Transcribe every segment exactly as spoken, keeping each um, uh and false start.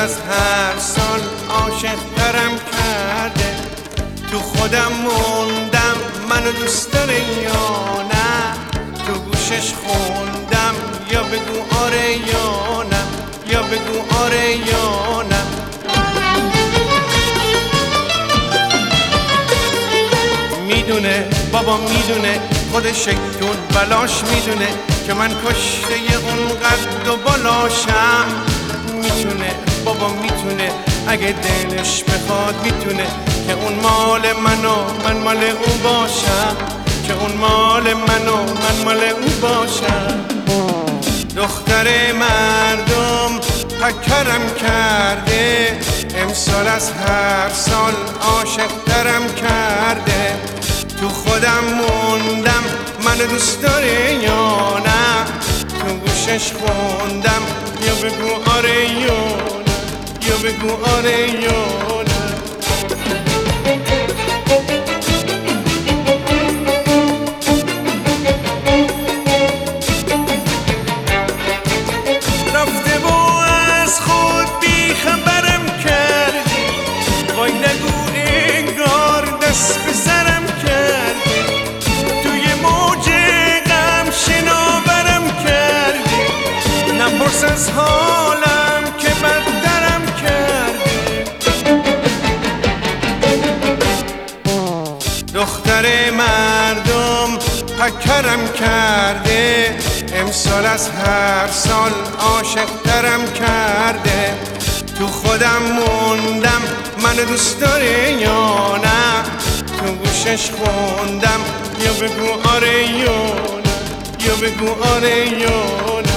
از هر سال عاشق ترم کرده. تو خودم موندم منو دوست داره یا نه، تو گوشش خوندم یا بگو آره یا نه، یا بگو آره یا نه. میدونه بابا میدونه، خودش دون بلاش میدونه که من کشته اون قد و بالاشم. میتونه بابا میتونه، اگه دلش بخواد میتونه که اون مال منو من مال او باشم، که اون مال منو من مال او باشم. دختر مردم پکرم کرده، امسال از هر سال عاشق ترم کرده. تو خودم موندم منو دوست داره یا نه، تو گوشش خوندم یا بگو آره یا نه، یا بگو آره یا نه. رفته و از خود بی خبرم کردی، وای نگو انگار دست به سرم کردی. توی موج غم شناورم کردی، نپرس از حالم که بدترم کردی. دختر مردم پکرم کرده، امسال از هر سال عاشق ترم کرده. تو خودم موندم منو دوست داره یا نه، تو گوشش خوندم یا بگو آره یا نه، یا بگو آره یا نه.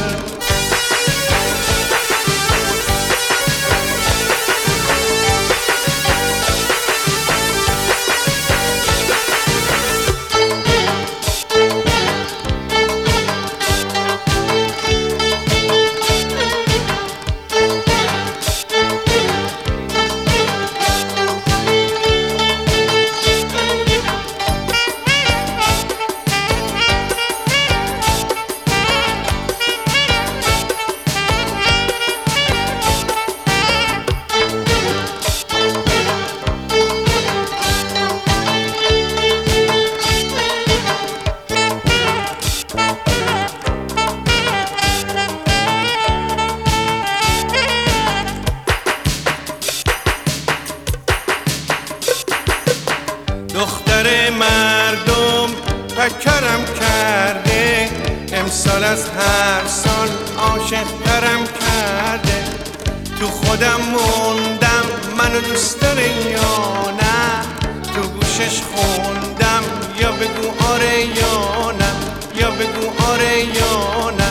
دختر مردم پکرم کرده، امسال از هر سال عاشق ترم کرده. تو خودم موندم منو دوست داره یا نه، تو گوشش خوندم یا بگو آره یا نه، یا بگو آره یا نه.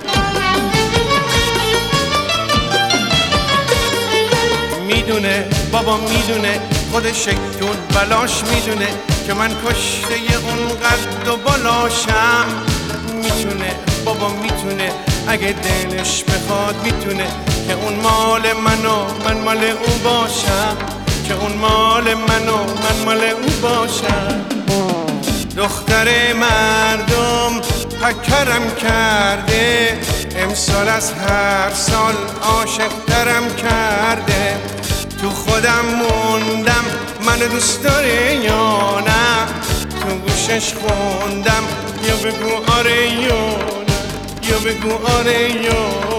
میدونه بابا میدونه، خودش دون بلاش میدونه که من کشته اون قد و بالاشم. میتونه بابا میتونه، اگه دلش بخواد میتونه که اون مال منو من مال او باشم، که اون مال منو من مال او باشم. دختر مردم پکرم کرده، امسال از هر سال عاشق ترم کرده. تو خودم موندم منو دوست داره یا نه، تو گوشش خوندم یا بگو آره یا نه، یا بگو آره یا